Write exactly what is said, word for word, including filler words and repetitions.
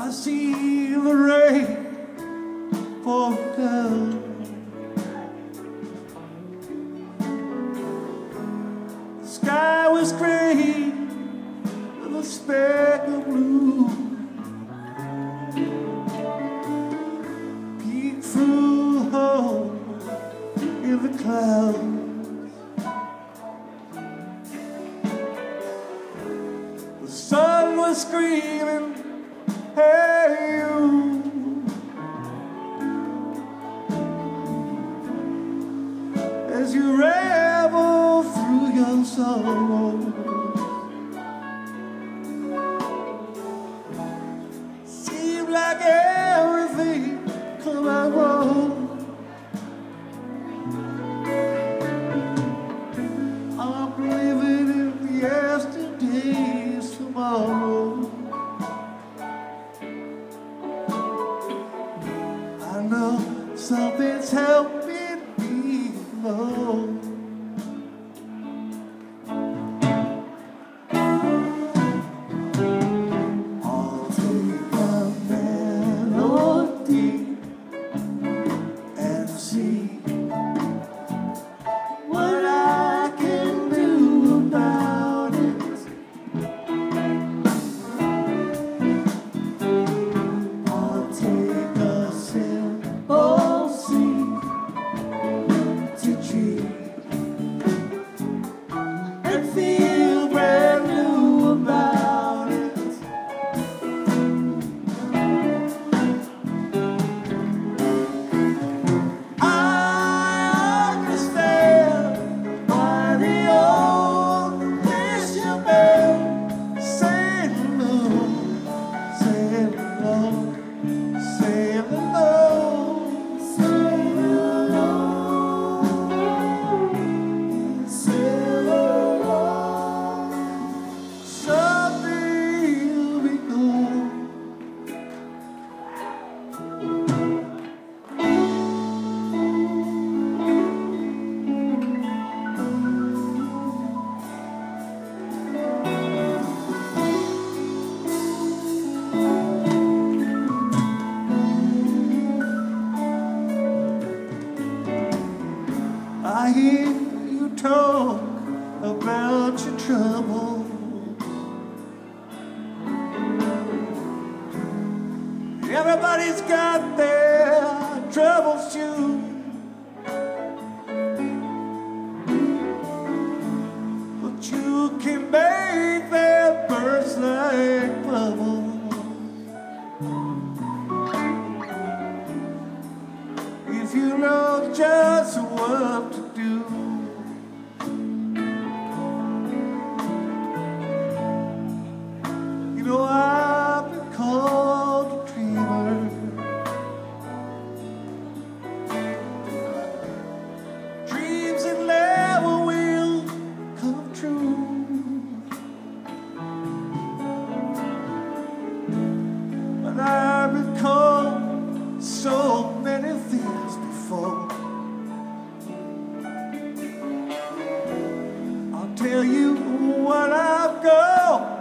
I see the rain fall down. The sky was gray with a speck of blue. Peek through a hole in the clouds. The sun was screaming, hey you. As you revel through your sorrow, seemed like everything come out wrong. I'm living in yesterday's tomorrow. I know something's helping me along. I'll take a melody and see what I can do about it. I'll take a simple seed to treat and feel brand new about it. I understand why the old fisherman said alone, said alone, said alone, said alone, said alone. Someday you'll be gone. I hear you talk about your trouble. Everybody's got their troubles too. But you can make them burst like bubbles if you know just what to do. You know I've been called a dreamer. Dreams that never will come true. But I've been called so many things before. I'll tell you what I've got